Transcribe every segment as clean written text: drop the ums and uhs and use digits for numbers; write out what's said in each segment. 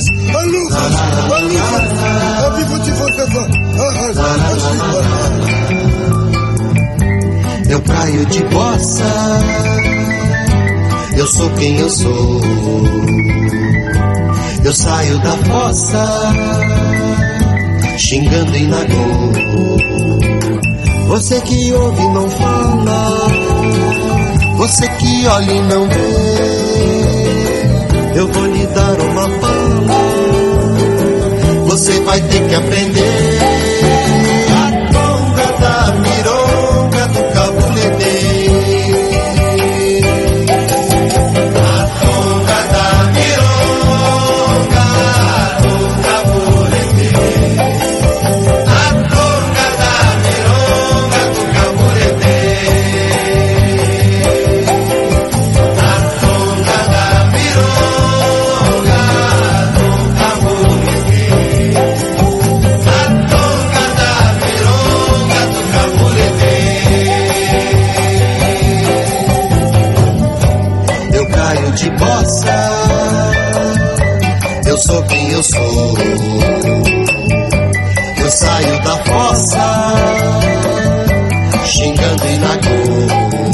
luzes, a vivo de você. Eu caio de bossa, eu sou quem eu sou. Eu saio da fossa, xingando em Nagô. Você que ouve e não fala, você que olha e não vê, eu vou lhe dar uma bala, você vai ter que aprender. A conga da mironga do cabulete, a conga da mironga do cabulete, a conga da mironga do cabulete, a conga da mironga do cabulete, a conga da mironga do cabulete. Eu caio de bossa, eu sou quem eu sou. Eu saio da fossa, xingando em Nagô.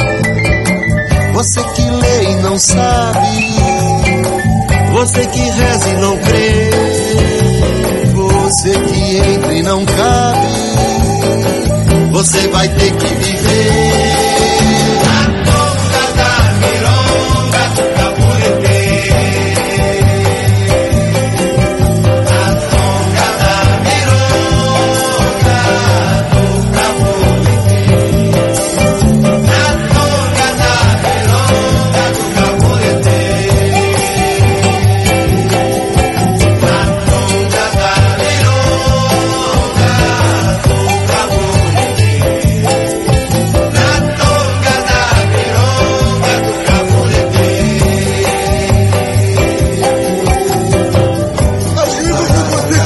Você que lê e não sabe, você que reza e não crê, você que entra e não cabe, você vai ter que viver. A conga da mironga do cabulete, a conga da mironga do cabulete, a conga da mironga do cabulete, a conga da mironga do cabulete, a conga da mironga do cabulete. As vivo de você.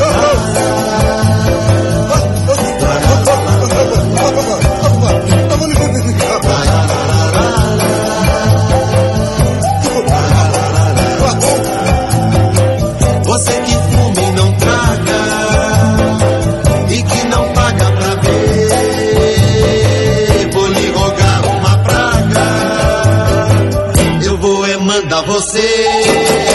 Você que fuma e não traga, e que não paga pra ver, vou lhe rogar uma praga, eu vou mandar você.